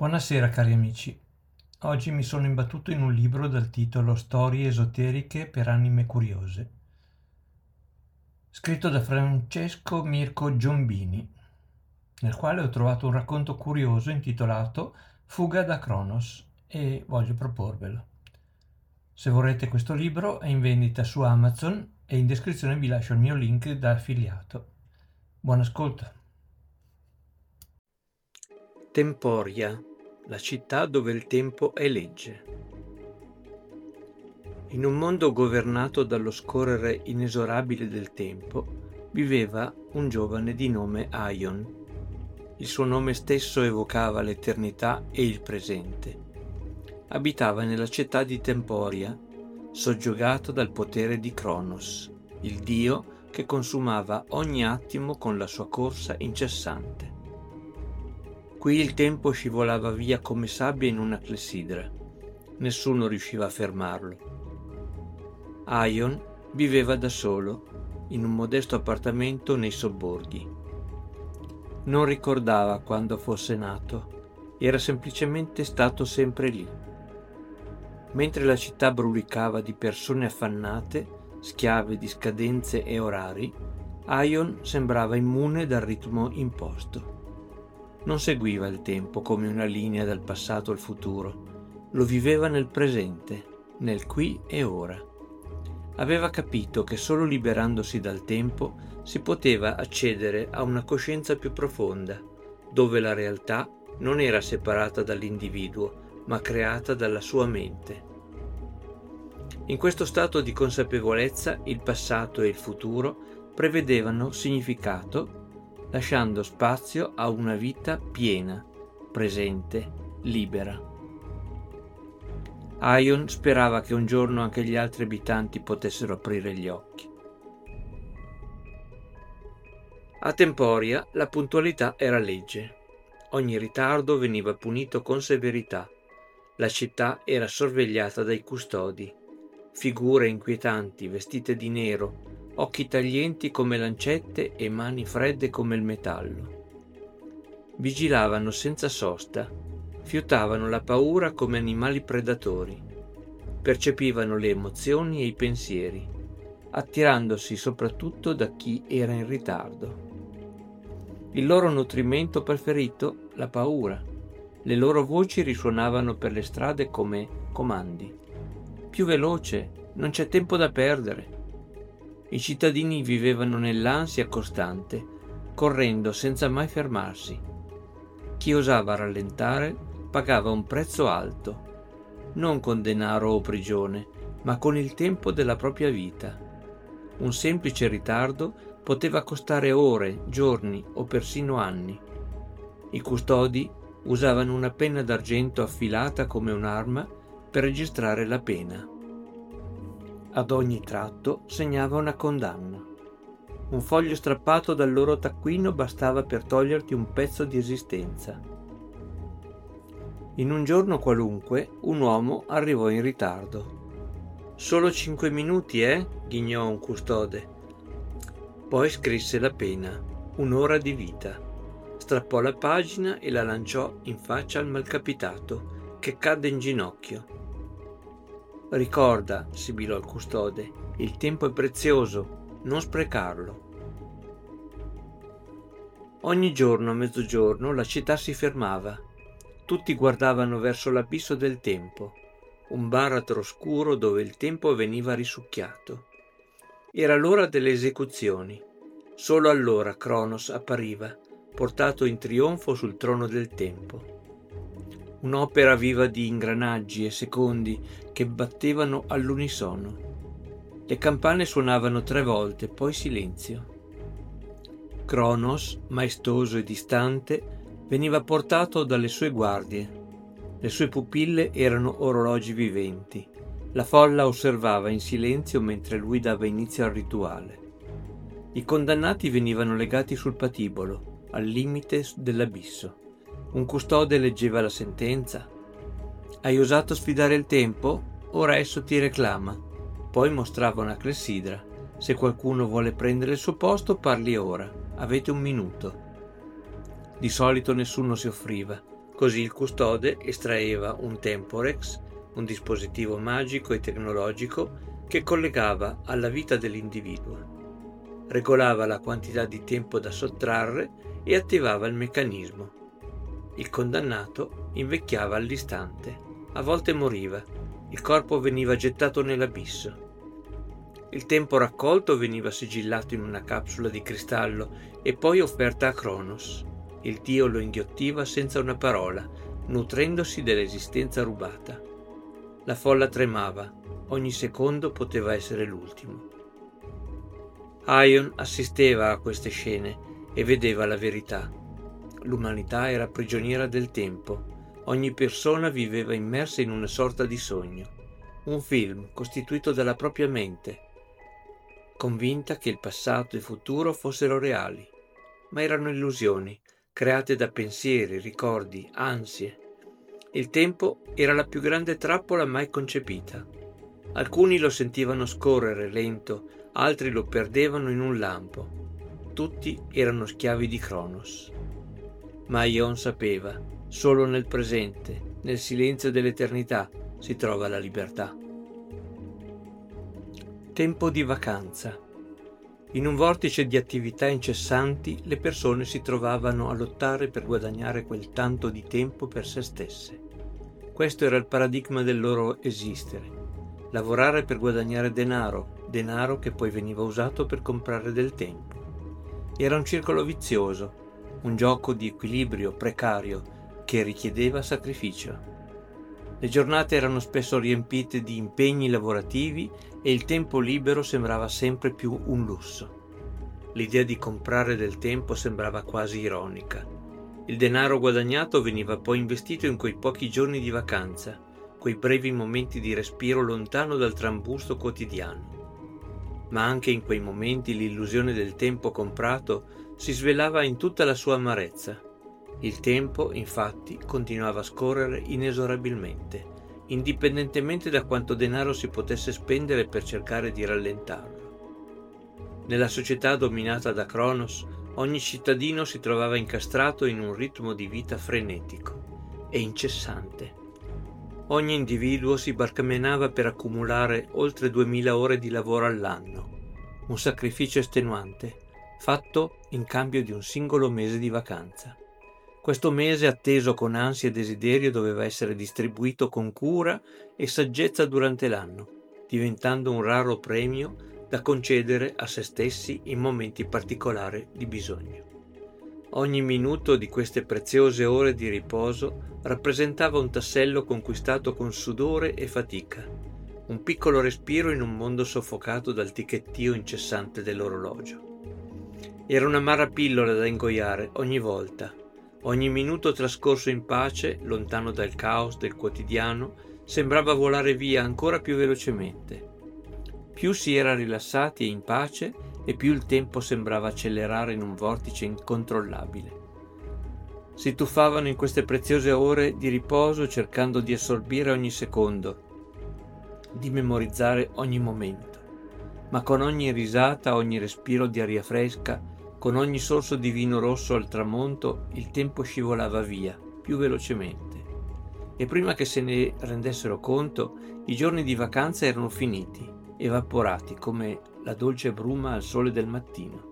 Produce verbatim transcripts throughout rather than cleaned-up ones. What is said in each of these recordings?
Buonasera cari amici, oggi mi sono imbattuto in un libro dal titolo Storie esoteriche per anime curiose, scritto da Francesco Mirko Giombini, nel quale ho trovato un racconto curioso intitolato Fuga da Cronos e voglio proporvelo. Se vorrete questo libro è in vendita su Amazon e in descrizione vi lascio il mio link da affiliato. Buon ascolto. Temporia, la città dove il tempo è legge. In un mondo governato dallo scorrere inesorabile del tempo, viveva un giovane di nome Aion. Il suo nome stesso evocava l'eternità e il presente. Abitava nella città di Temporia, soggiogato dal potere di Cronos, il dio che consumava ogni attimo con la sua corsa incessante. Qui il tempo scivolava via come sabbia in una clessidra. Nessuno riusciva a fermarlo. Aion viveva da solo, in un modesto appartamento nei sobborghi. Non ricordava quando fosse nato, era semplicemente stato sempre lì. Mentre la città brulicava di persone affannate, schiave di scadenze e orari, Aion sembrava immune dal ritmo imposto. Non seguiva il tempo come una linea dal passato al futuro, lo viveva nel presente, nel qui e ora. Aveva capito che solo liberandosi dal tempo si poteva accedere a una coscienza più profonda, dove la realtà non era separata dall'individuo, ma creata dalla sua mente. In questo stato di consapevolezza il passato e il futuro prevedevano significato, lasciando spazio a una vita piena, presente, libera. Aion sperava che un giorno anche gli altri abitanti potessero aprire gli occhi. A Temporia la puntualità era legge. Ogni ritardo veniva punito con severità. La città era sorvegliata dai custodi, figure inquietanti vestite di nero, occhi taglienti come lancette e mani fredde come il metallo. Vigilavano senza sosta, fiutavano la paura come animali predatori, percepivano le emozioni e i pensieri, attirandosi soprattutto da chi era in ritardo. Il loro nutrimento preferito, la paura. Le loro voci risuonavano per le strade come comandi. Più veloce, non c'è tempo da perdere. I cittadini vivevano nell'ansia costante, correndo senza mai fermarsi. Chi osava rallentare pagava un prezzo alto, non con denaro o prigione, ma con il tempo della propria vita. Un semplice ritardo poteva costare ore, giorni o persino anni. I custodi usavano una penna d'argento affilata come un'arma per registrare la pena. Ad ogni tratto segnava una condanna. Un foglio strappato dal loro taccuino bastava per toglierti un pezzo di esistenza. In un giorno qualunque, un uomo arrivò in ritardo. «Solo cinque minuti, eh?» ghignò un custode. Poi scrisse la pena, un'ora di vita. Strappò la pagina e la lanciò in faccia al malcapitato, che cadde in ginocchio. «Ricorda», sibilò il custode, «il tempo è prezioso, non sprecarlo». Ogni giorno a mezzogiorno la città si fermava. Tutti guardavano verso l'abisso del tempo, un baratro scuro dove il tempo veniva risucchiato. Era l'ora delle esecuzioni. Solo allora Cronos appariva, portato in trionfo sul trono del tempo. Un'opera viva di ingranaggi e secondi che battevano all'unisono. Le campane suonavano tre volte, poi silenzio. Cronos, maestoso e distante, veniva portato dalle sue guardie. Le sue pupille erano orologi viventi. La folla osservava in silenzio mentre lui dava inizio al rituale. I condannati venivano legati sul patibolo, al limite dell'abisso. Un custode leggeva la sentenza. «Hai osato sfidare il tempo? Ora esso ti reclama». Poi mostrava una clessidra. «Se qualcuno vuole prendere il suo posto, parli ora. Avete un minuto». Di solito nessuno si offriva. Così il custode estraeva un temporex, un dispositivo magico e tecnologico che collegava alla vita dell'individuo, regolava la quantità di tempo da sottrarre e attivava il meccanismo. Il condannato invecchiava all'istante, a volte moriva, il corpo veniva gettato nell'abisso. Il tempo raccolto veniva sigillato in una capsula di cristallo e poi offerta a Cronos. Il dio lo inghiottiva senza una parola, nutrendosi dell'esistenza rubata. La folla tremava, ogni secondo poteva essere l'ultimo. Aion assisteva a queste scene e vedeva la verità. L'umanità era prigioniera del tempo, ogni persona viveva immersa in una sorta di sogno, un film costituito dalla propria mente, convinta che il passato e il futuro fossero reali, ma erano illusioni, create da pensieri, ricordi, ansie. Il tempo era la più grande trappola mai concepita. Alcuni lo sentivano scorrere lento, altri lo perdevano in un lampo. Tutti erano schiavi di Cronos. Ma Aion sapeva, solo nel presente, nel silenzio dell'eternità, si trova la libertà. Tempo di vacanza. In un vortice di attività incessanti, le persone si trovavano a lottare per guadagnare quel tanto di tempo per se stesse. Questo era il paradigma del loro esistere. Lavorare per guadagnare denaro, denaro che poi veniva usato per comprare del tempo. Era un circolo vizioso, un gioco di equilibrio precario che richiedeva sacrificio. Le giornate erano spesso riempite di impegni lavorativi e il tempo libero sembrava sempre più un lusso. L'idea di comprare del tempo sembrava quasi ironica. Il denaro guadagnato veniva poi investito in quei pochi giorni di vacanza, quei brevi momenti di respiro lontano dal trambusto quotidiano. Ma anche in quei momenti l'illusione del tempo comprato si svelava in tutta la sua amarezza. Il tempo, infatti, continuava a scorrere inesorabilmente, indipendentemente da quanto denaro si potesse spendere per cercare di rallentarlo. Nella società dominata da Cronos, ogni cittadino si trovava incastrato in un ritmo di vita frenetico e incessante. Ogni individuo si barcamenava per accumulare oltre duemila ore di lavoro all'anno, un sacrificio estenuante, fatto in cambio di un singolo mese di vacanza. Questo mese, atteso con ansia e desiderio, doveva essere distribuito con cura e saggezza durante l'anno, diventando un raro premio da concedere a se stessi in momenti particolari di bisogno. Ogni minuto di queste preziose ore di riposo rappresentava un tassello conquistato con sudore e fatica, un piccolo respiro in un mondo soffocato dal ticchettio incessante dell'orologio. Era un'amara pillola da ingoiare ogni volta. Ogni minuto trascorso in pace, lontano dal caos del quotidiano, sembrava volare via ancora più velocemente. Più si era rilassati e in pace, e più il tempo sembrava accelerare in un vortice incontrollabile. Si tuffavano in queste preziose ore di riposo cercando di assorbire ogni secondo, di memorizzare ogni momento, ma con ogni risata, ogni respiro di aria fresca, con ogni sorso di vino rosso al tramonto, il tempo scivolava via, più velocemente. E prima che se ne rendessero conto, i giorni di vacanza erano finiti, evaporati come la dolce bruma al sole del mattino.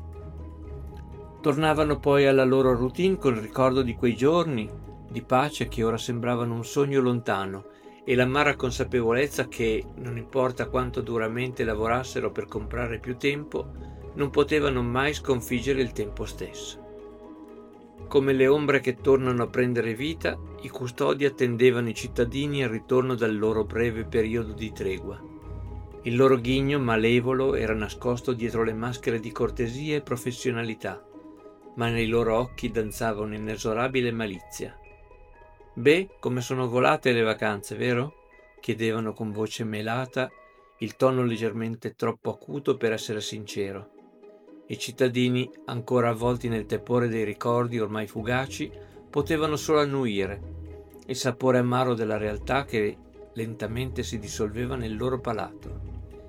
Tornavano poi alla loro routine col ricordo di quei giorni di pace che ora sembravano un sogno lontano e l'amara consapevolezza che, non importa quanto duramente lavorassero per comprare più tempo, non potevano mai sconfiggere il tempo stesso. Come le ombre che tornano a prendere vita, i custodi attendevano i cittadini al ritorno dal loro breve periodo di tregua. Il loro ghigno malevolo era nascosto dietro le maschere di cortesia e professionalità, ma nei loro occhi danzava un'inesorabile malizia. «Beh, come sono volate le vacanze, vero?» chiedevano con voce melata, il tono leggermente troppo acuto per essere sincero. I cittadini, ancora avvolti nel tepore dei ricordi ormai fugaci, potevano solo annuire, il sapore amaro della realtà che lentamente si dissolveva nel loro palato.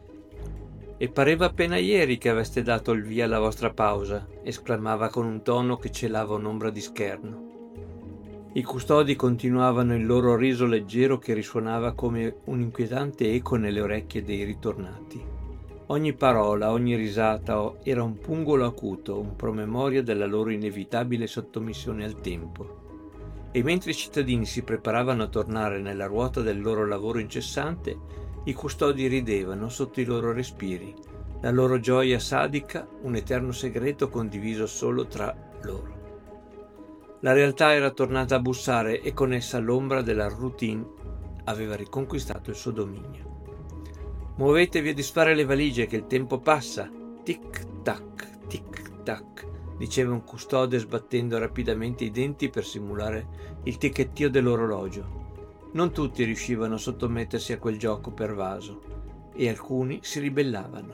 «E pareva appena ieri che aveste dato il via alla vostra pausa», esclamava con un tono che celava un'ombra di scherno. I custodi continuavano il loro riso leggero che risuonava come un'inquietante eco nelle orecchie dei ritornati. Ogni parola, ogni risata era un pungolo acuto, un promemoria della loro inevitabile sottomissione al tempo. E mentre i cittadini si preparavano a tornare nella ruota del loro lavoro incessante, i custodi ridevano sotto i loro respiri, la loro gioia sadica, un eterno segreto condiviso solo tra loro. La realtà era tornata a bussare e con essa l'ombra della routine aveva riconquistato il suo dominio. «Muovetevi a disfare le valigie che il tempo passa! Tic-tac, tic-tac», diceva un custode sbattendo rapidamente i denti per simulare il ticchettio dell'orologio. Non tutti riuscivano a sottomettersi a quel gioco pervaso e alcuni si ribellavano.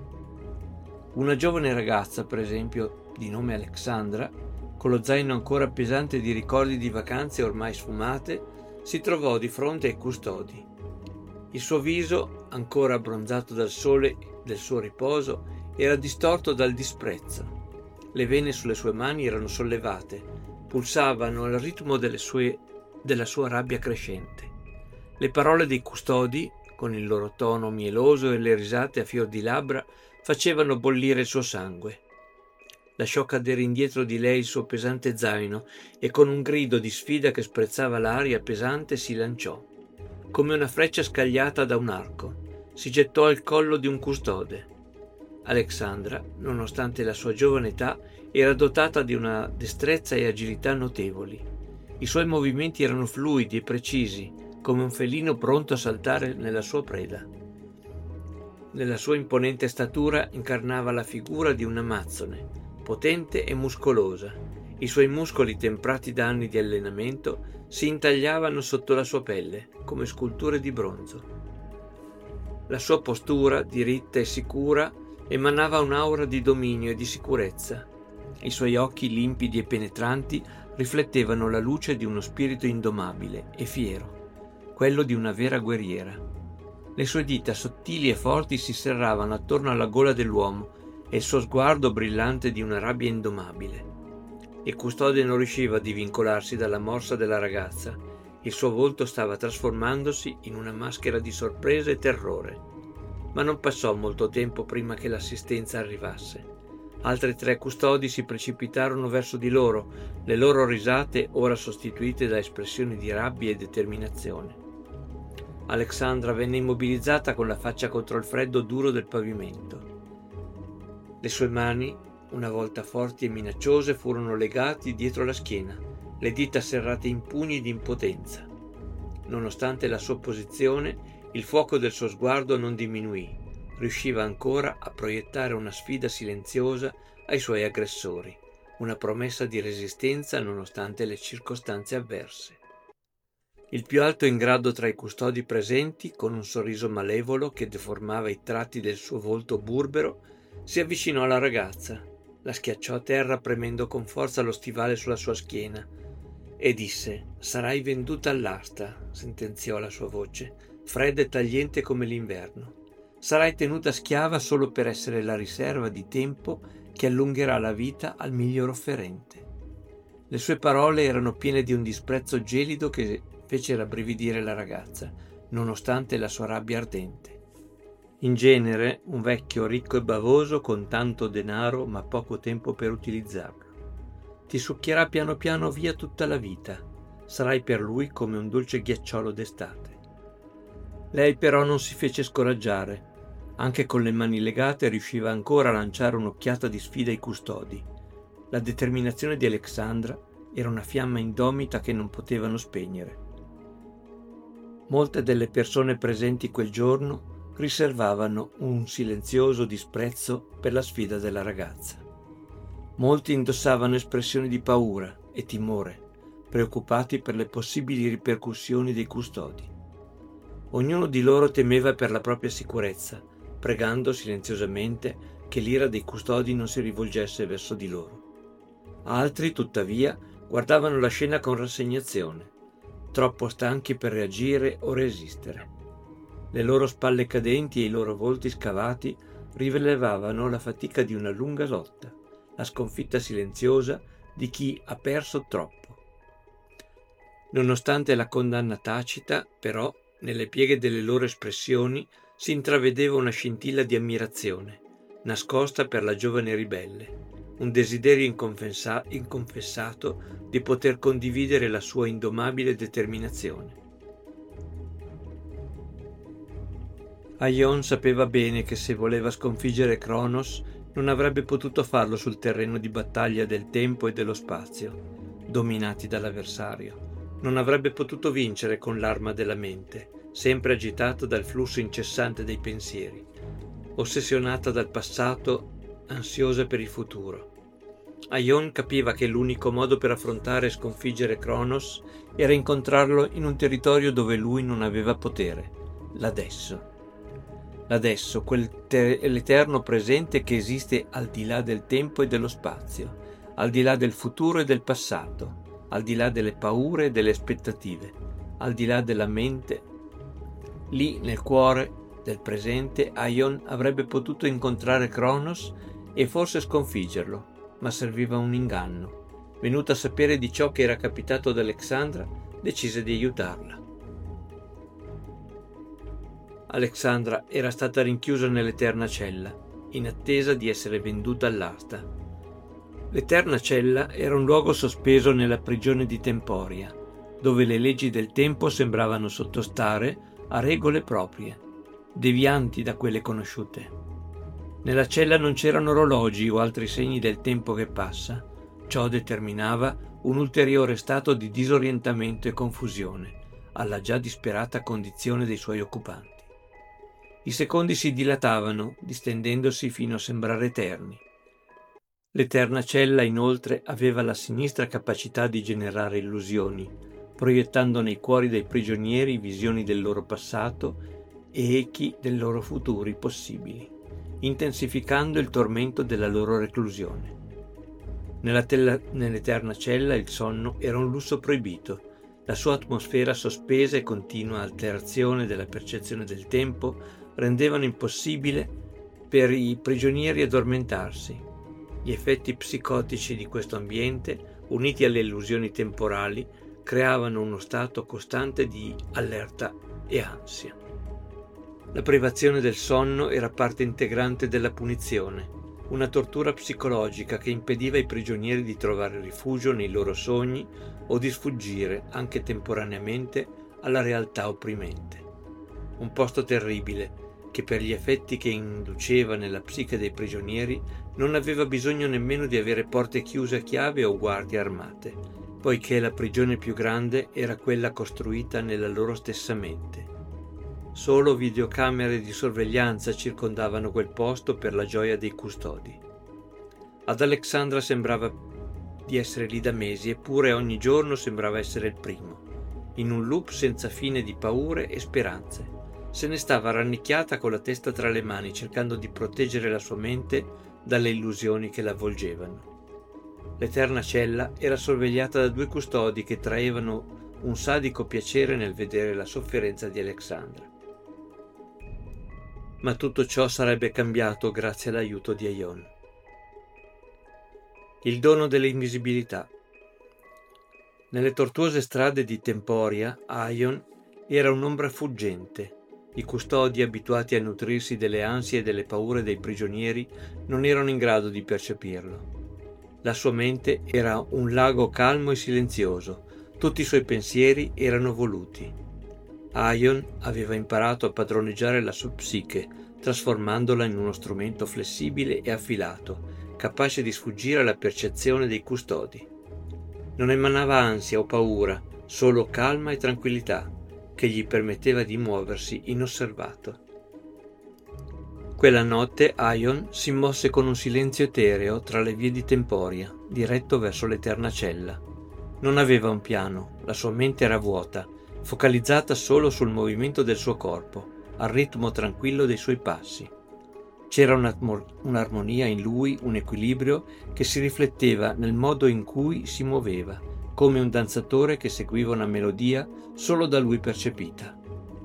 Una giovane ragazza, per esempio, di nome Alexandra, con lo zaino ancora pesante di ricordi di vacanze ormai sfumate, si trovò di fronte ai custodi. Il suo viso, ancora abbronzato dal sole del suo riposo, era distorto dal disprezzo. Le vene sulle sue mani erano sollevate, pulsavano al ritmo delle sue, della sua rabbia crescente. Le parole dei custodi, con il loro tono mieloso e le risate a fior di labbra, facevano bollire il suo sangue. Lasciò cadere indietro di lei il suo pesante zaino e con un grido di sfida che sprezzava l'aria pesante si lanciò. Come una freccia scagliata da un arco, si gettò al collo di un custode. Alexandra, nonostante la sua giovane età, era dotata di una destrezza e agilità notevoli. I suoi movimenti erano fluidi e precisi, come un felino pronto a saltare nella sua preda. Nella sua imponente statura incarnava la figura di un'amazzone, potente e muscolosa. I suoi muscoli, temprati da anni di allenamento, si intagliavano sotto la sua pelle, come sculture di bronzo. La sua postura, diritta e sicura, emanava un'aura di dominio e di sicurezza. I suoi occhi limpidi e penetranti riflettevano la luce di uno spirito indomabile e fiero, quello di una vera guerriera. Le sue dita sottili e forti si serravano attorno alla gola dell'uomo e il suo sguardo brillante di una rabbia indomabile. Il custode non riusciva a divincolarsi dalla morsa della ragazza. Il suo volto stava trasformandosi in una maschera di sorpresa e terrore. Ma non passò molto tempo prima che l'assistenza arrivasse. Altri tre custodi si precipitarono verso di loro, le loro risate ora sostituite da espressioni di rabbia e determinazione. Alexandra venne immobilizzata con la faccia contro il freddo duro del pavimento. Le sue mani, una volta forti e minacciose, furono legate dietro la schiena, le dita serrate in pugni di impotenza. Nonostante la sua posizione, il fuoco del suo sguardo non diminuì, riusciva ancora a proiettare una sfida silenziosa ai suoi aggressori, una promessa di resistenza nonostante le circostanze avverse. Il più alto in grado tra i custodi presenti, con un sorriso malevolo che deformava i tratti del suo volto burbero, si avvicinò alla ragazza, la schiacciò a terra premendo con forza lo stivale sulla sua schiena e disse: «Sarai venduta all'asta», sentenziò la sua voce, fredda e tagliente come l'inverno. «Sarai tenuta schiava solo per essere la riserva di tempo che allungherà la vita al miglior offerente». Le sue parole erano piene di un disprezzo gelido che fece rabbrividire la ragazza, nonostante la sua rabbia ardente. In genere, un vecchio ricco e bavoso con tanto denaro ma poco tempo per utilizzarlo. Ti succhierà piano piano via tutta la vita. Sarai per lui come un dolce ghiacciolo d'estate. Lei però non si fece scoraggiare. Anche con le mani legate riusciva ancora a lanciare un'occhiata di sfida ai custodi. La determinazione di Alexandra era una fiamma indomita che non potevano spegnere. Molte delle persone presenti quel giorno riservavano un silenzioso disprezzo per la sfida della ragazza. Molti indossavano espressioni di paura e timore, preoccupati per le possibili ripercussioni dei custodi. Ognuno di loro temeva per la propria sicurezza, pregando silenziosamente che l'ira dei custodi non si rivolgesse verso di loro. Altri, tuttavia, guardavano la scena con rassegnazione, troppo stanchi per reagire o resistere. Le loro spalle cadenti e i loro volti scavati rivelavano la fatica di una lunga lotta, la sconfitta silenziosa di chi ha perso troppo. Nonostante la condanna tacita, però, nelle pieghe delle loro espressioni si intravedeva una scintilla di ammirazione, nascosta per la giovane ribelle, un desiderio inconfessa- inconfessato di poter condividere la sua indomabile determinazione. Aion sapeva bene che se voleva sconfiggere Cronos non avrebbe potuto farlo sul terreno di battaglia del tempo e dello spazio, dominati dall'avversario. Non avrebbe potuto vincere con l'arma della mente, sempre agitata dal flusso incessante dei pensieri, ossessionata dal passato, ansiosa per il futuro. Aion capiva che l'unico modo per affrontare e sconfiggere Cronos era incontrarlo in un territorio dove lui non aveva potere, l'adesso. L'adesso, quel te- l'eterno presente che esiste al di là del tempo e dello spazio, al di là del futuro e del passato, al di là delle paure e delle aspettative, al di là della mente. Lì, nel cuore del presente, Aion avrebbe potuto incontrare Cronos e forse sconfiggerlo, ma serviva un inganno. Venuta a sapere di ciò che era capitato ad Alexandra, decise di aiutarla. Alexandra era stata rinchiusa nell'eterna cella, in attesa di essere venduta all'asta. L'eterna cella era un luogo sospeso nella prigione di Temporia, dove le leggi del tempo sembravano sottostare a regole proprie, devianti da quelle conosciute. Nella cella non c'erano orologi o altri segni del tempo che passa. Ciò determinava un ulteriore stato di disorientamento e confusione alla già disperata condizione dei suoi occupanti. I secondi si dilatavano, distendendosi fino a sembrare eterni. L'eterna cella, inoltre, aveva la sinistra capacità di generare illusioni, proiettando nei cuori dei prigionieri visioni del loro passato e echi dei loro futuri possibili, intensificando il tormento della loro reclusione. Nella tella, nell'eterna cella il sonno era un lusso proibito. La sua atmosfera sospesa e continua alterazione della percezione del tempo rendevano impossibile per i prigionieri addormentarsi. Gli effetti psicotici di questo ambiente, uniti alle illusioni temporali, creavano uno stato costante di allerta e ansia. La privazione del sonno era parte integrante della punizione, una tortura psicologica che impediva ai prigionieri di trovare rifugio nei loro sogni o di sfuggire, anche temporaneamente, alla realtà opprimente. Un posto terribile che per gli effetti che induceva nella psiche dei prigionieri non aveva bisogno nemmeno di avere porte chiuse a chiave o guardie armate, poiché la prigione più grande era quella costruita nella loro stessa mente. Solo videocamere di sorveglianza circondavano quel posto per la gioia dei custodi. Ad Alexandra sembrava di essere lì da mesi, eppure ogni giorno sembrava essere il primo, in un loop senza fine di paure e speranze. Se ne stava rannicchiata con la testa tra le mani, cercando di proteggere la sua mente dalle illusioni che la avvolgevano. L'eterna cella era sorvegliata da due custodi che traevano un sadico piacere nel vedere la sofferenza di Alexandra. Ma tutto ciò sarebbe cambiato grazie all'aiuto di Aion. Il dono dell'invisibilità. Nelle tortuose strade di Temporia, Aion era un'ombra fuggente. I custodi, abituati a nutrirsi delle ansie e delle paure dei prigionieri, non erano in grado di percepirlo. La sua mente era un lago calmo e silenzioso, tutti i suoi pensieri erano voluti. Aion aveva imparato a padroneggiare la sua psiche, trasformandola in uno strumento flessibile e affilato, capace di sfuggire alla percezione dei custodi. Non emanava ansia o paura, solo calma e tranquillità, che gli permetteva di muoversi inosservato. Quella notte Aion si mosse con un silenzio etereo tra le vie di Temporia, diretto verso l'eterna cella. Non aveva un piano, la sua mente era vuota, focalizzata solo sul movimento del suo corpo, al ritmo tranquillo dei suoi passi. C'era un'armonia in lui, un equilibrio che si rifletteva nel modo in cui si muoveva, come un danzatore che seguiva una melodia solo da lui percepita.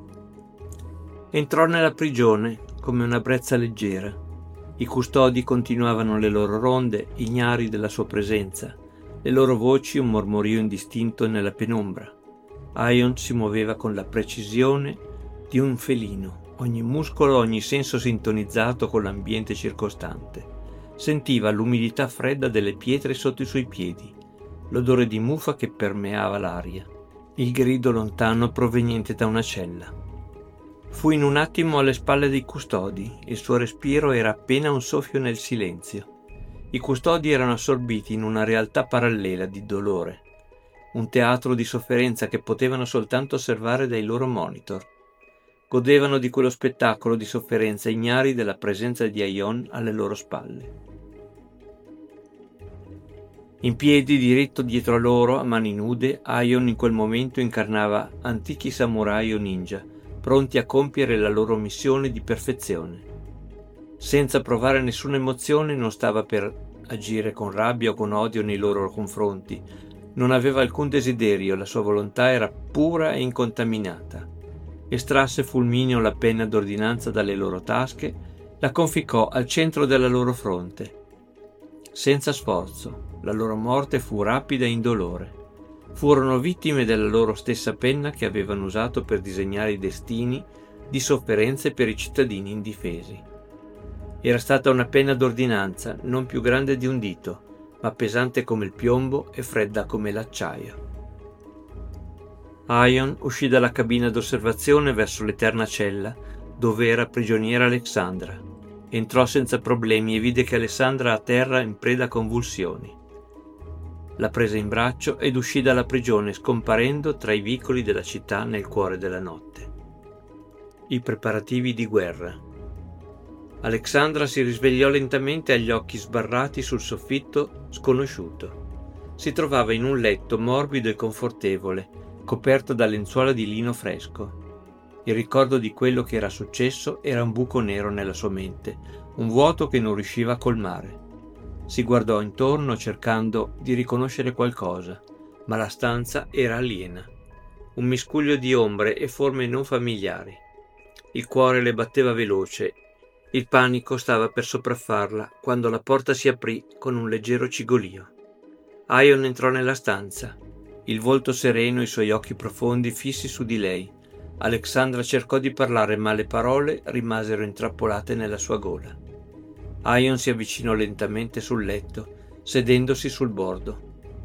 Entrò nella prigione come una brezza leggera. I custodi continuavano le loro ronde, ignari della sua presenza, le loro voci un mormorio indistinto nella penombra. Aion si muoveva con la precisione di un felino, ogni muscolo, ogni senso sintonizzato con l'ambiente circostante. Sentiva l'umidità fredda delle pietre sotto i suoi piedi, l'odore di muffa che permeava l'aria, il grido lontano proveniente da una cella. Fu in un attimo alle spalle dei custodi, il suo respiro era appena un soffio nel silenzio. I custodi erano assorbiti in una realtà parallela di dolore, un teatro di sofferenza che potevano soltanto osservare dai loro monitor. Godevano di quello spettacolo di sofferenza ignari della presenza di Aion alle loro spalle. In piedi, diritto dietro a loro, a mani nude, Aion in quel momento incarnava antichi samurai o ninja, pronti a compiere la loro missione di perfezione. Senza provare nessuna emozione, non stava per agire con rabbia o con odio nei loro confronti. Non aveva alcun desiderio, la sua volontà era pura e incontaminata. Estrasse fulmineo la penna d'ordinanza dalle loro tasche, la conficcò al centro della loro fronte. Senza sforzo, la loro morte fu rapida e indolore. Furono vittime della loro stessa penna che avevano usato per disegnare i destini di sofferenze per i cittadini indifesi. Era stata una penna d'ordinanza non più grande di un dito, ma pesante come il piombo e fredda come l'acciaio. Aion uscì dalla cabina d'osservazione verso l'eterna cella, dove era prigioniera Alexandra. Entrò senza problemi e vide che Alessandra a terra in preda a convulsioni. La prese in braccio ed uscì dalla prigione, scomparendo tra i vicoli della città nel cuore della notte. I preparativi di guerra. Alexandra si risvegliò lentamente agli occhi sbarrati sul soffitto sconosciuto. Si trovava in un letto morbido e confortevole, coperto da lenzuola di lino fresco. Il ricordo di quello che era successo era un buco nero nella sua mente, un vuoto che non riusciva a colmare. Si guardò intorno cercando di riconoscere qualcosa, ma la stanza era aliena. Un miscuglio di ombre e forme non familiari. Il cuore le batteva veloce. Il panico stava per sopraffarla quando la porta si aprì con un leggero cigolio. Aion entrò nella stanza, il volto sereno e i suoi occhi profondi fissi su di lei. Alexandra cercò di parlare, ma le parole rimasero intrappolate nella sua gola. Aion si avvicinò lentamente sul letto, sedendosi sul bordo.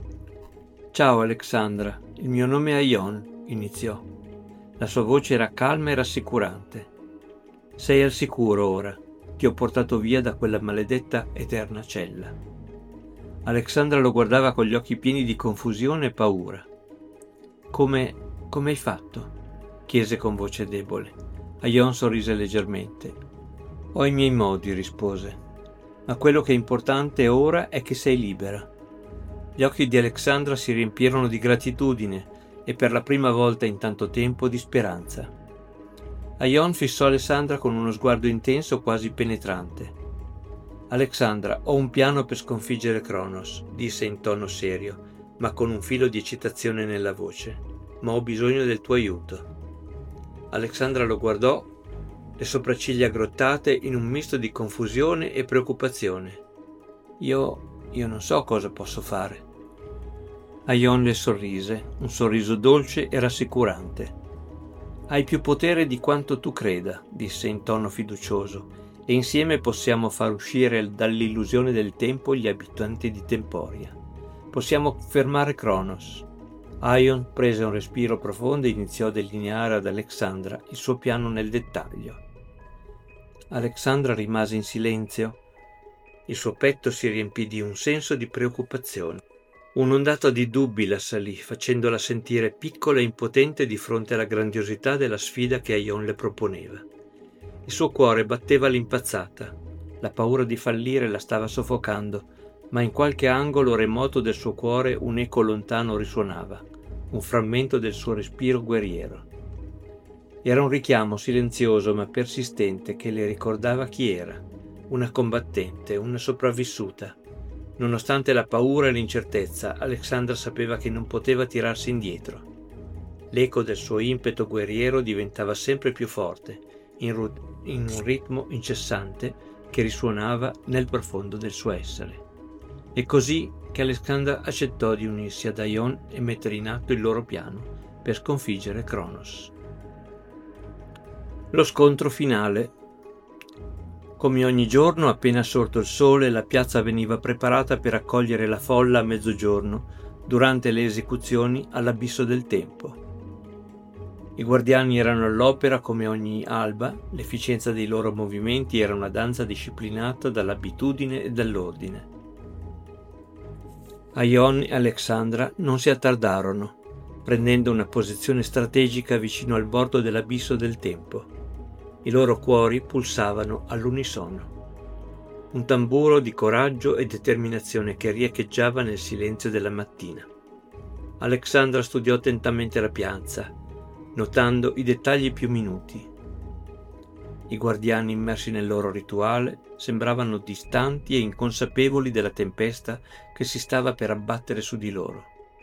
«Ciao Alexandra, il mio nome è Aion», iniziò. La sua voce era calma e rassicurante. «Sei al sicuro ora. Ti ho portato via da quella maledetta eterna cella». Alexandra lo guardava con gli occhi pieni di confusione e paura. «Come... come hai fatto?» chiese con voce debole. Aion sorrise leggermente. «Ho i miei modi», rispose. «Ma quello che è importante ora è che sei libera». Gli occhi di Alexandra si riempirono di gratitudine e per la prima volta in tanto tempo di speranza. Aion fissò Alessandra con uno sguardo intenso, quasi penetrante. «Alexandra, ho un piano per sconfiggere Cronos», disse in tono serio, ma con un filo di eccitazione nella voce. «Ma ho bisogno del tuo aiuto». Alexandra lo guardò, le sopracciglia aggrottate in un misto di confusione e preoccupazione. Io... io non so cosa posso fare». Aion le sorrise, un sorriso dolce e rassicurante. «Hai più potere di quanto tu creda», disse in tono fiducioso, «e insieme possiamo far uscire dall'illusione del tempo gli abitanti di Temporia. Possiamo fermare Cronos». Aion prese un respiro profondo e iniziò a delineare ad Alexandra il suo piano nel dettaglio. Alexandra rimase in silenzio. Il suo petto si riempì di un senso di preoccupazione. Un'ondata di dubbi la salì, facendola sentire piccola e impotente di fronte alla grandiosità della sfida che Aion le proponeva. Il suo cuore batteva all'impazzata. La paura di fallire la stava soffocando, ma in qualche angolo remoto del suo cuore un eco lontano risuonava, un frammento del suo respiro guerriero. Era un richiamo silenzioso ma persistente che le ricordava chi era, una combattente, una sopravvissuta. Nonostante la paura e l'incertezza, Alexandra sapeva che non poteva tirarsi indietro. L'eco del suo impeto guerriero diventava sempre più forte, in, ru- in un ritmo incessante che risuonava nel profondo del suo essere. E così che Alexandra accettò di unirsi ad Aion e mettere in atto il loro piano per sconfiggere Cronos. Lo scontro finale. Come ogni giorno, appena sorto il sole, la piazza veniva preparata per accogliere la folla a mezzogiorno durante le esecuzioni all'abisso del tempo. I guardiani erano all'opera come ogni alba, l'efficienza dei loro movimenti era una danza disciplinata dall'abitudine e dall'ordine. Aion e Alexandra non si attardarono, prendendo una posizione strategica vicino al bordo dell'abisso del tempo. I loro cuori pulsavano all'unisono. Un tamburo di coraggio e determinazione che riecheggiava nel silenzio della mattina. Alexandra studiò attentamente la piazza, notando i dettagli più minuti. I guardiani immersi nel loro rituale sembravano distanti e inconsapevoli della tempesta che si stava per abbattere su di loro.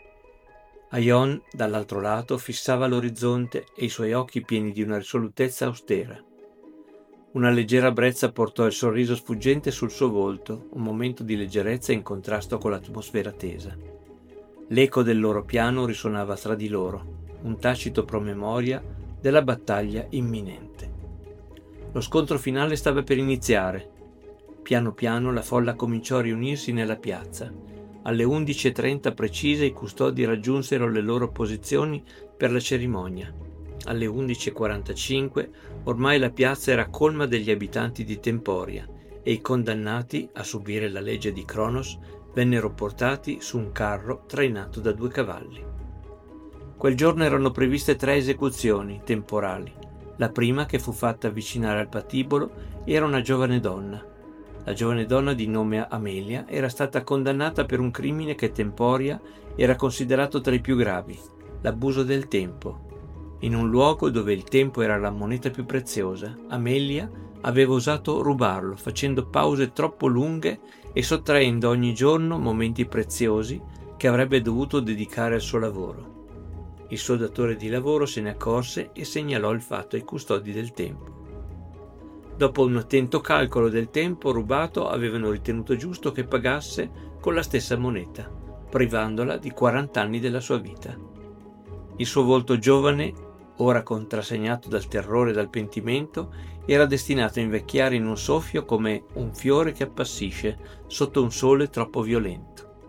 Aion, dall'altro lato, fissava l'orizzonte e i suoi occhi pieni di una risolutezza austera. Una leggera brezza portò il sorriso sfuggente sul suo volto, un momento di leggerezza in contrasto con l'atmosfera tesa. L'eco del loro piano risuonava tra di loro, un tacito promemoria della battaglia imminente. Lo scontro finale stava per iniziare. Piano piano la folla cominciò a riunirsi nella piazza. Alle undici e trenta precise i custodi raggiunsero le loro posizioni per la cerimonia. Alle undici e quarantacinque ormai la piazza era colma degli abitanti di Temporia e i condannati a subire la legge di Cronos vennero portati su un carro trainato da due cavalli. Quel giorno erano previste tre esecuzioni temporali. La prima, che fu fatta avvicinare al patibolo, era una giovane donna. La giovane donna di nome Amelia era stata condannata per un crimine che Temporia era considerato tra i più gravi, l'abuso del tempo. In un luogo dove il tempo era la moneta più preziosa, Amelia aveva osato rubarlo, facendo pause troppo lunghe e sottraendo ogni giorno momenti preziosi che avrebbe dovuto dedicare al suo lavoro. Il suo datore di lavoro se ne accorse e segnalò il fatto ai custodi del tempo. Dopo un attento calcolo del tempo rubato, avevano ritenuto giusto che pagasse con la stessa moneta, privandola di quaranta anni della sua vita. Il suo volto giovane, ora contrassegnato dal terrore e dal pentimento, era destinato a invecchiare in un soffio come un fiore che appassisce sotto un sole troppo violento.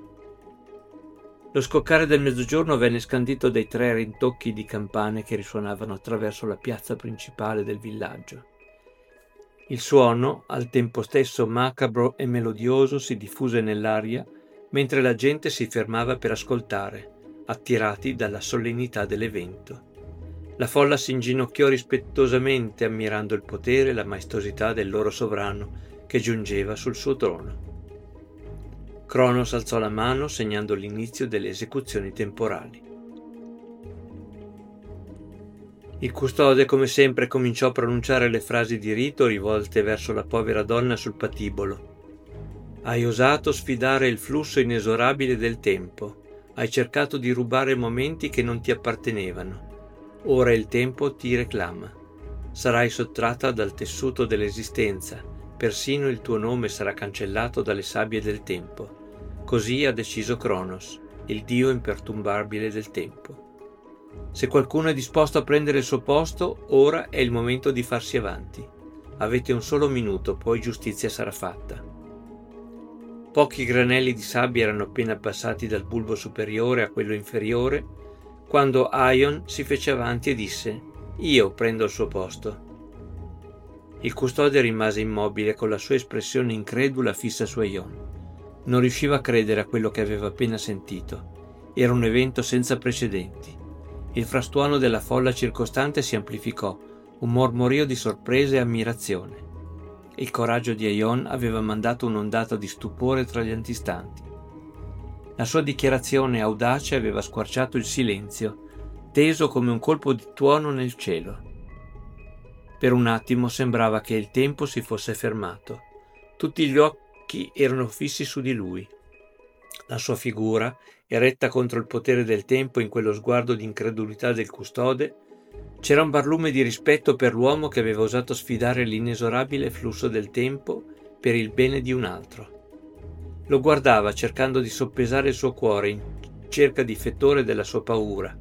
Lo scoccare del mezzogiorno venne scandito dai tre rintocchi di campane che risuonavano attraverso la piazza principale del villaggio. Il suono, al tempo stesso macabro e melodioso, si diffuse nell'aria mentre la gente si fermava per ascoltare, attirati dalla solennità dell'evento. La folla si inginocchiò rispettosamente ammirando il potere e la maestosità del loro sovrano che giungeva sul suo trono. Cronos alzò la mano segnando l'inizio delle esecuzioni temporali. Il custode, come sempre, cominciò a pronunciare le frasi di rito rivolte verso la povera donna sul patibolo. Hai osato sfidare il flusso inesorabile del tempo. Hai cercato di rubare momenti che non ti appartenevano. Ora il tempo ti reclama. Sarai sottratta dal tessuto dell'esistenza. Persino il tuo nome sarà cancellato dalle sabbie del tempo. Così ha deciso Cronos, il dio imperturbabile del tempo. Se qualcuno è disposto a prendere il suo posto, ora è il momento di farsi avanti. Avete un solo minuto, poi giustizia sarà fatta. Pochi granelli di sabbia erano appena passati dal bulbo superiore a quello inferiore, quando Aion si fece avanti e disse: «Io prendo il suo posto». Il custode rimase immobile con la sua espressione incredula fissa su Aion. Non riusciva a credere a quello che aveva appena sentito. Era un evento senza precedenti. Il frastuono della folla circostante si amplificò, un mormorio di sorpresa e ammirazione. Il coraggio di Aion aveva mandato un'ondata di stupore tra gli antistanti. La sua dichiarazione audace aveva squarciato il silenzio, teso come un colpo di tuono nel cielo. Per un attimo sembrava che il tempo si fosse fermato. Tutti gli occhi erano fissi su di lui. La sua figura, eretta contro il potere del tempo in quello sguardo di incredulità del custode, c'era un barlume di rispetto per l'uomo che aveva osato sfidare l'inesorabile flusso del tempo per il bene di un altro. Lo guardava cercando di soppesare il suo cuore in cerca di fettore della sua paura,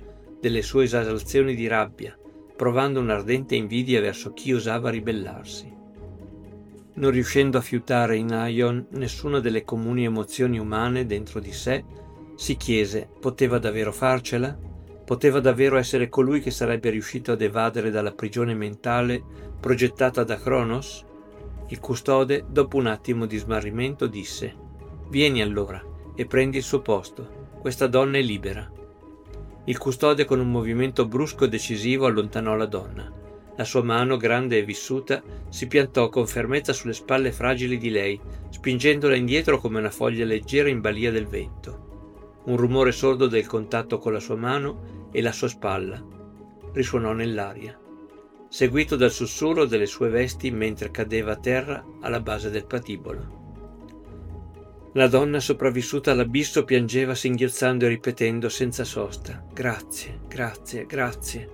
delle sue esaltazioni di rabbia, provando un'ardente invidia verso chi osava ribellarsi. Non riuscendo a fiutare in Aion nessuna delle comuni emozioni umane dentro di sé, si chiese: poteva davvero farcela? Poteva davvero essere colui che sarebbe riuscito ad evadere dalla prigione mentale progettata da Cronos? Il custode, dopo un attimo di smarrimento, disse: «Vieni allora e prendi il suo posto. Questa donna è libera». Il custode, con un movimento brusco e decisivo, allontanò la donna. La sua mano, grande e vissuta, si piantò con fermezza sulle spalle fragili di lei, spingendola indietro come una foglia leggera in balia del vento. Un rumore sordo del contatto con la sua mano e la sua spalla risuonò nell'aria, seguito dal sussurro delle sue vesti mentre cadeva a terra alla base del patibolo. La donna sopravvissuta all'abisso piangeva singhiozzando e ripetendo senza sosta: «Grazie, grazie, grazie».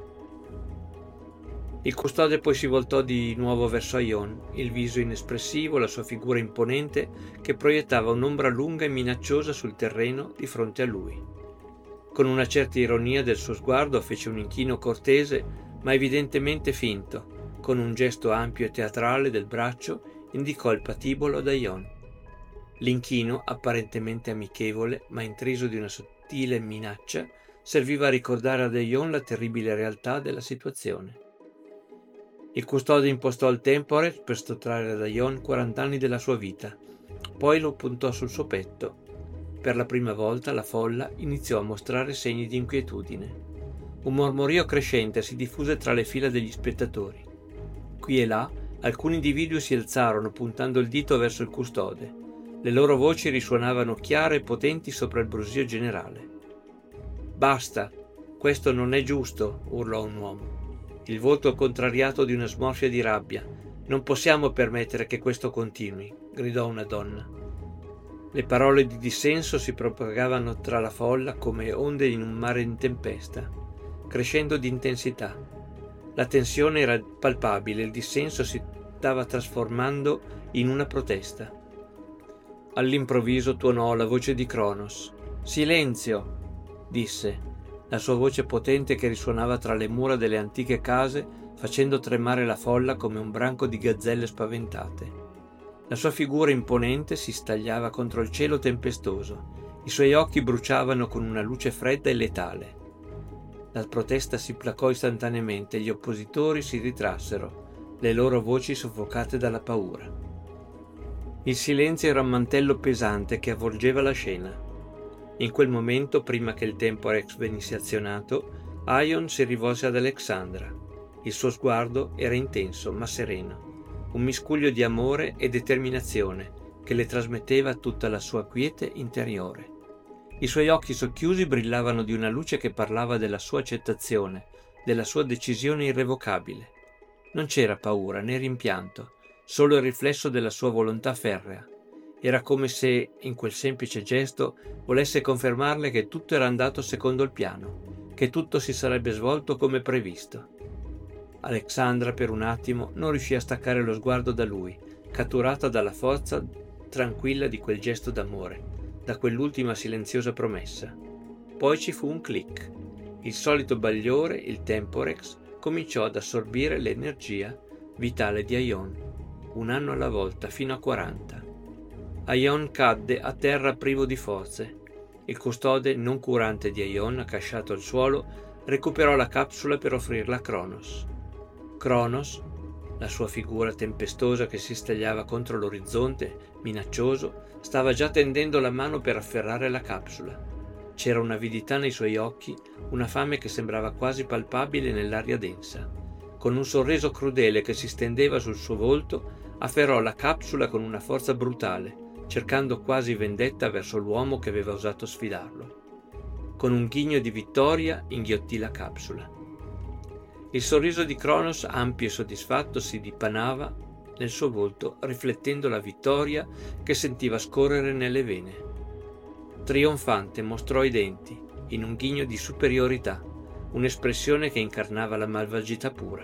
Il custode poi si voltò di nuovo verso Aion, il viso inespressivo, la sua figura imponente che proiettava un'ombra lunga e minacciosa sul terreno di fronte a lui. Con una certa ironia del suo sguardo fece un inchino cortese, ma evidentemente finto. Con un gesto ampio e teatrale del braccio indicò il patibolo ad Aion. L'inchino, apparentemente amichevole, ma intriso di una sottile minaccia, serviva a ricordare ad Aion la terribile realtà della situazione. Il custode impostò il temporex per sottrarre ad Aion quarant'anni della sua vita, poi lo puntò sul suo petto. Per la prima volta la folla iniziò a mostrare segni di inquietudine. Un mormorio crescente si diffuse tra le fila degli spettatori. Qui e là alcuni individui si alzarono puntando il dito verso il custode. Le loro voci risuonavano chiare e potenti sopra il brusio generale. «Basta! Questo non è giusto!» urlò un uomo, il volto contrariato di una smorfia di rabbia. «Non possiamo permettere che questo continui!» gridò una donna. Le parole di dissenso si propagavano tra la folla come onde in un mare in tempesta, crescendo di intensità. La tensione era palpabile, il dissenso si stava trasformando in una protesta. All'improvviso tuonò la voce di Cronos. «Silenzio!» disse, la sua voce potente che risuonava tra le mura delle antiche case, facendo tremare la folla come un branco di gazzelle spaventate. La sua figura imponente si stagliava contro il cielo tempestoso. I suoi occhi bruciavano con una luce fredda e letale. La protesta si placò istantaneamente e gli oppositori si ritrassero, le loro voci soffocate dalla paura. Il silenzio era un mantello pesante che avvolgeva la scena. In quel momento, prima che il temporex venisse azionato, Aion si rivolse ad Alexandra. Il suo sguardo era intenso ma sereno, un miscuglio di amore e determinazione che le trasmetteva tutta la sua quiete interiore. I suoi occhi socchiusi brillavano di una luce che parlava della sua accettazione, della sua decisione irrevocabile. Non c'era paura né rimpianto, solo il riflesso della sua volontà ferrea. Era come se, in quel semplice gesto, volesse confermarle che tutto era andato secondo il piano, che tutto si sarebbe svolto come previsto. Alexandra, per un attimo, non riuscì a staccare lo sguardo da lui, catturata dalla forza tranquilla di quel gesto d'amore, da quell'ultima silenziosa promessa. Poi ci fu un click. Il solito bagliore, il temporex, cominciò ad assorbire l'energia vitale di Aion, un anno alla volta, fino a quaranta. Aion cadde a terra privo di forze. Il custode, non curante di Aion, accasciato al suolo, recuperò la capsula per offrirla a Cronos. Cronos, la sua figura tempestosa che si stagliava contro l'orizzonte, minaccioso, stava già tendendo la mano per afferrare la capsula. C'era un'avidità nei suoi occhi, una fame che sembrava quasi palpabile nell'aria densa. Con un sorriso crudele che si stendeva sul suo volto, afferrò la capsula con una forza brutale, cercando quasi vendetta verso l'uomo che aveva osato sfidarlo. Con un ghigno di vittoria inghiottì la capsula. Il sorriso di Cronos, ampio e soddisfatto, si dipanava nel suo volto, riflettendo la vittoria che sentiva scorrere nelle vene. Trionfante mostrò i denti, in un ghigno di superiorità, un'espressione che incarnava la malvagità pura.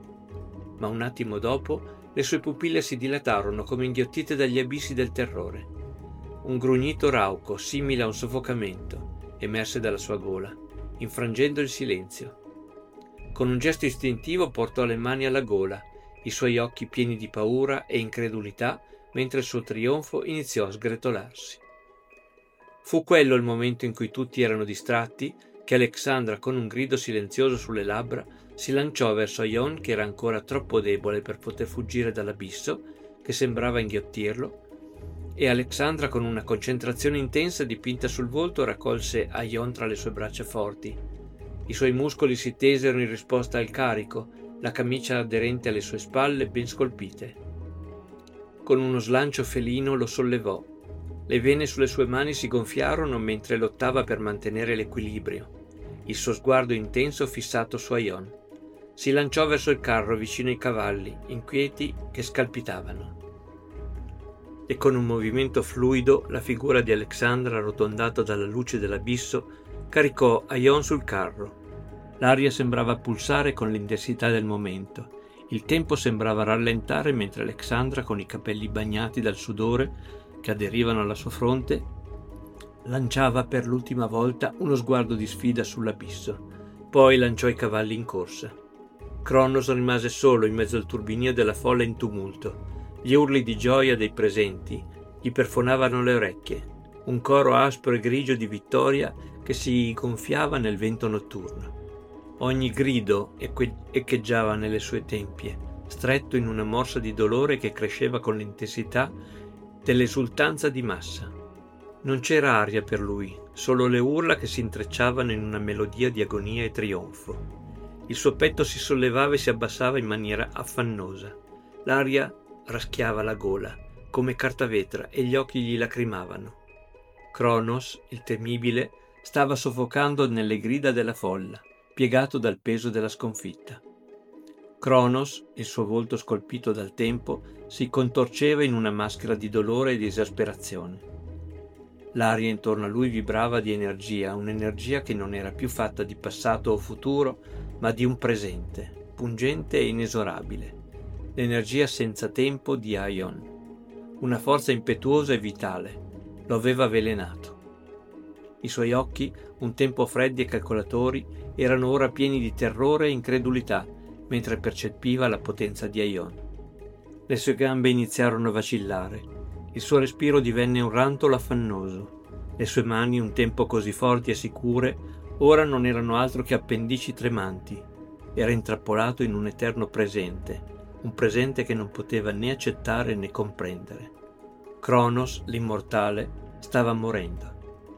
Ma un attimo dopo le sue pupille si dilatarono come inghiottite dagli abissi del terrore. Un grugnito rauco, simile a un soffocamento, emerse dalla sua gola. infrangendo il silenzio. Con un gesto istintivo portò le mani alla gola, i suoi occhi pieni di paura e incredulità, mentre il suo trionfo iniziò a sgretolarsi. Fu quello il momento in cui tutti erano distratti che Alexandra, con un grido silenzioso sulle labbra, si lanciò verso Ion, che era ancora troppo debole per poter fuggire dall'abisso, che sembrava inghiottirlo, e Alexandra, con una concentrazione intensa dipinta sul volto, raccolse Ion tra le sue braccia forti. I suoi muscoli si tesero in risposta al carico, la camicia aderente alle sue spalle ben scolpite. Con uno slancio felino lo sollevò. Le vene sulle sue mani si gonfiarono mentre lottava per mantenere l'equilibrio, il suo sguardo intenso fissato su Ion. Si lanciò verso il carro vicino ai cavalli, inquieti che scalpitavano. E con un movimento fluido la figura di Alexandra, arrotondata dalla luce dell'abisso, caricò Ion sul carro. L'aria sembrava pulsare con l'intensità del momento. Il tempo sembrava rallentare mentre Alexandra, con i capelli bagnati dal sudore che aderivano alla sua fronte, lanciava per l'ultima volta uno sguardo di sfida sull'abisso. Poi lanciò i cavalli in corsa. Cronos rimase solo in mezzo al turbinio della folla in tumulto. Gli urli di gioia dei presenti gli perfonavano le orecchie. Un coro aspro e grigio di vittoria che si gonfiava nel vento notturno. Ogni grido echeggiava nelle sue tempie, stretto in una morsa di dolore che cresceva con l'intensità dell'esultanza di massa. Non c'era aria per lui, solo le urla che si intrecciavano in una melodia di agonia e trionfo. Il suo petto si sollevava e si abbassava in maniera affannosa. L'aria raschiava la gola, come cartavetra, e gli occhi gli lacrimavano. Cronos, il temibile, stava soffocando nelle grida della folla, piegato dal peso della sconfitta. Cronos, il suo volto scolpito dal tempo, si contorceva in una maschera di dolore e di esasperazione. L'aria intorno a lui vibrava di energia, un'energia che non era più fatta di passato o futuro, ma di un presente, pungente e inesorabile. L'energia senza tempo di Ion. Una forza impetuosa e vitale. Lo aveva avvelenato. I suoi occhi, un tempo freddi e calcolatori, erano ora pieni di terrore e incredulità, mentre percepiva la potenza di Ion. Le sue gambe iniziarono a vacillare. Il suo respiro divenne un rantolo affannoso. Le sue mani, un tempo così forti e sicure, ora non erano altro che appendici tremanti. Era intrappolato in un eterno presente, un presente che non poteva né accettare né comprendere. Cronos, l'immortale, stava morendo.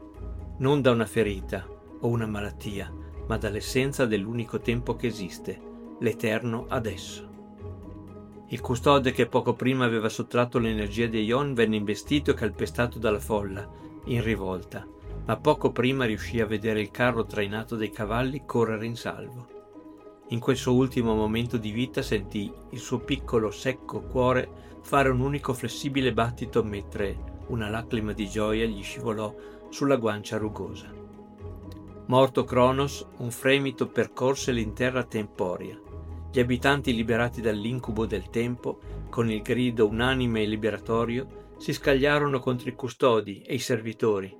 Non da una ferita o una malattia, ma dall'essenza dell'unico tempo che esiste, l'eterno adesso. Il custode che poco prima aveva sottratto l'energia di Ion venne investito e calpestato dalla folla, in rivolta, ma poco prima riuscì a vedere il carro trainato dai cavalli correre in salvo. In quel suo ultimo momento di vita sentì il suo piccolo, secco cuore fare un unico flessibile battito mentre una lacrima di gioia gli scivolò sulla guancia rugosa. Morto Cronos, un fremito percorse l'intera Temporia. Gli abitanti liberati dall'incubo del tempo, con il grido unanime e liberatorio, si scagliarono contro i custodi e i servitori.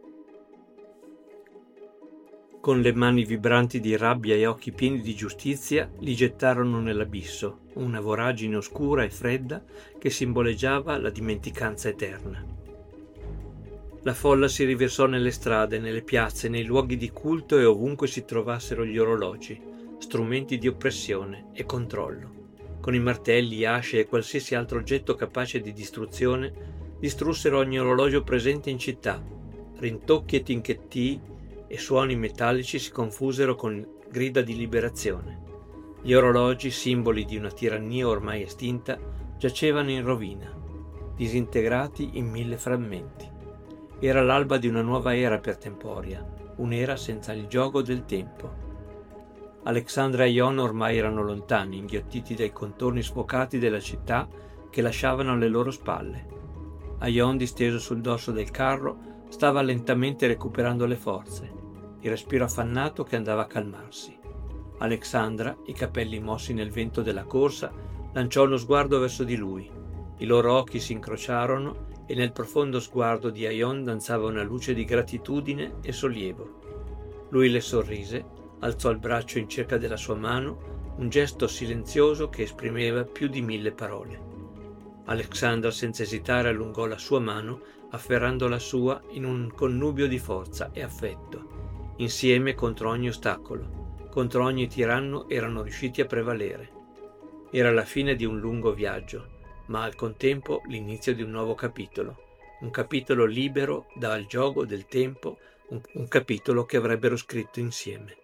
Con le mani vibranti di rabbia e occhi pieni di giustizia, li gettarono nell'abisso, una voragine oscura e fredda che simboleggiava la dimenticanza eterna. La folla si riversò nelle strade, nelle piazze, nei luoghi di culto e ovunque si trovassero gli orologi, strumenti di oppressione e controllo. Con i martelli, asce e qualsiasi altro oggetto capace di distruzione, distrussero ogni orologio presente in città. Rintocchi e tinchettii e suoni metallici si confusero con grida di liberazione. Gli orologi, simboli di una tirannia ormai estinta, giacevano in rovina, disintegrati in mille frammenti. Era l'alba di una nuova era per Temporia, un'era senza il giogo del tempo. Alexandra e Ion ormai erano lontani, inghiottiti dai contorni sfocati della città che lasciavano alle loro spalle. Ion, disteso sul dorso del carro, stava lentamente recuperando le forze, il respiro affannato che andava a calmarsi. Alexandra, i capelli mossi nel vento della corsa, lanciò uno sguardo verso di lui. I loro occhi si incrociarono e nel profondo sguardo di Ion danzava una luce di gratitudine e sollievo. Lui le sorrise, alzò il braccio in cerca della sua mano, un gesto silenzioso che esprimeva più di mille parole. Alexandra senza esitare allungò la sua mano, afferrando la sua in un connubio di forza e affetto. Insieme contro ogni ostacolo, contro ogni tiranno erano riusciti a prevalere. Era la fine di un lungo viaggio, ma al contempo l'inizio di un nuovo capitolo, un capitolo libero dal giogo del tempo, un, un capitolo che avrebbero scritto insieme.